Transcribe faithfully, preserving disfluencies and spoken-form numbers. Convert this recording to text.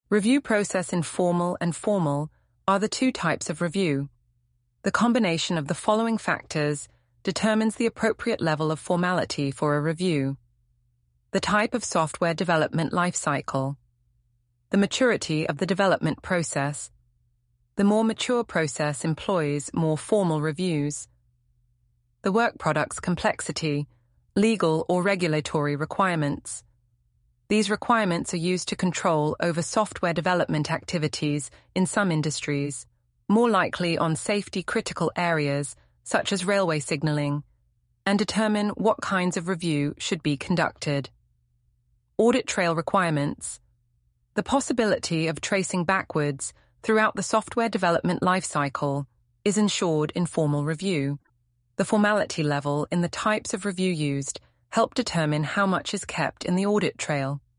Review process informal and formal are the two types of review. The combination of the following factors determines the appropriate level of formality for a review. The type of software development lifecycle, the maturity of the development process. The more mature process employs more formal reviews. The work product's complexity, legal or regulatory requirements. These requirements are used to control over software development activities in some industries, more likely on safety-critical areas such as railway signaling, and determine what kinds of review should be conducted. Audit trail requirements. The possibility of tracing backwards throughout the software development lifecycle is ensured in formal review. The formality level in the types of review used help determine how much is kept in the audit trail.